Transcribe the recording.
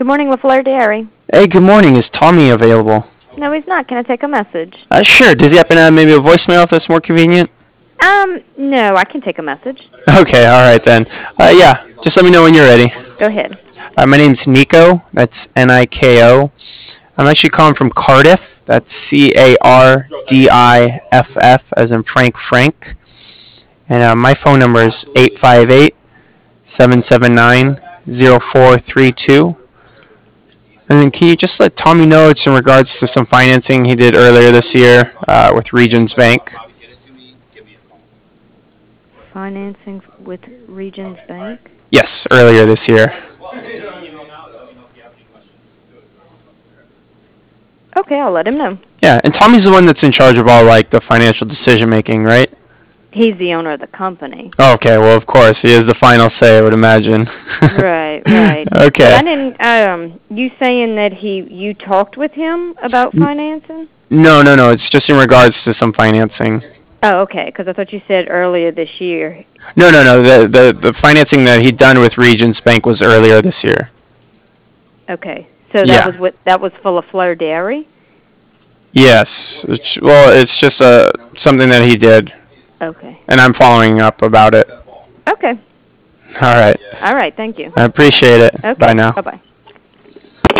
Good morning, LaFleur Dairy. Hey, good morning. Is Tommy available? No, he's not. Can I take a message? Sure. Does he happen to have maybe a voicemail if that's more convenient? No, I can take a message. Okay, all right then. Yeah, just let me know when you're ready. Go ahead. My name's Nico. That's Niko. I'm actually calling from Cardiff. That's Cardiff, as in Frank. And my phone number is 858-779-0432. And then can you just let Tommy know it's in regards to some financing he did earlier this year with Regions Bank? Financing with Regions Bank? Yes, earlier this year. Okay, I'll let him know. Yeah, and Tommy's the one that's in charge of all, like, the financial decision-making, right? He's the owner of the company. Okay, well, of course. He is the final say, I would imagine. Right. Okay. But I didn't, you saying that you talked with him about financing? No. It's just in regards to some financing. Oh, okay, because I thought you said earlier this year. No. The financing that he'd done with Regions Bank was earlier this year. Okay, so Yeah. that was for LaFleur Dairy? Yes. It's just something that he did, Okay. and I'm following up about it. Okay. All right. All right, thank you. I appreciate it. Okay. Bye now. Bye-bye.